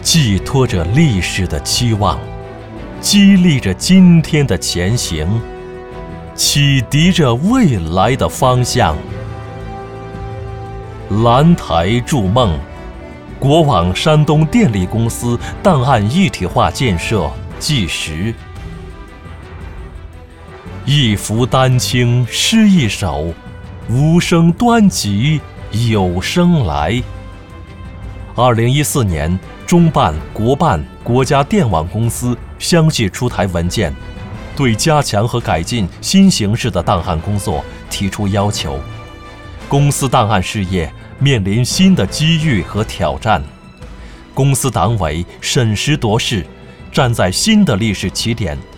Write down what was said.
寄托着历史的期望，激励着今天的前行，启迪着未来的方向。蓝台筑梦，国网山东电力公司档案一体化建设纪实。一幅丹青诗一首，无声端集有声来。2014年，中办、国办、国家电网公司相继出台文件，对加强和改进新形式的档案工作提出要求。公司档案事业面临新的机遇和挑战，公司党委审时度势，站在新的历史起点，